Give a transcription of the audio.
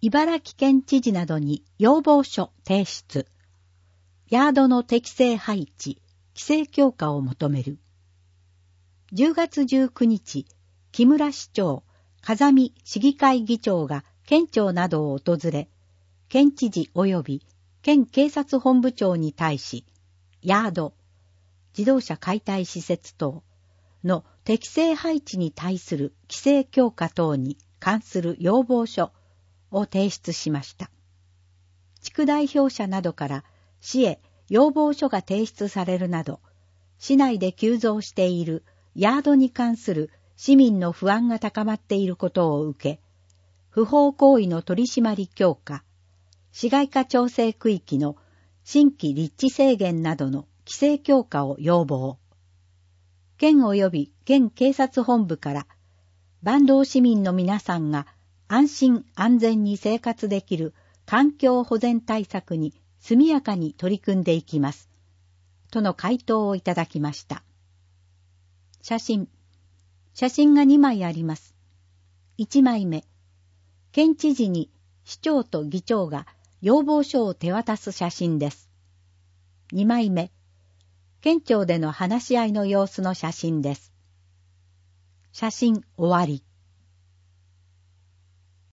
茨城県知事などに要望書提出。ヤードの適正配置、規制強化を求める。10月19日、木村市長、風見市議会議長が県庁などを訪れ、県知事及び県警察本部長に対し、ヤード、自動車解体施設等の適正配置に対する規制強化等に関する要望書を提出しました。地区代表者などから市へ要望書が提出されるなど、市内で急増しているヤードに関する市民の不安が高まっていることを受け、不法行為の取り締まり強化、市街化調整区域の新規立地制限などの規制強化を要望。県及び県警察本部から、坂東市民の皆さんが安心安全に生活できる環境保全対策に速やかに取り組んでいきます。との回答をいただきました。写真が2枚あります。1枚目、県知事に市長と議長が要望書を手渡す写真です。2枚目、県庁での話し合いの様子の写真です。写真終わり。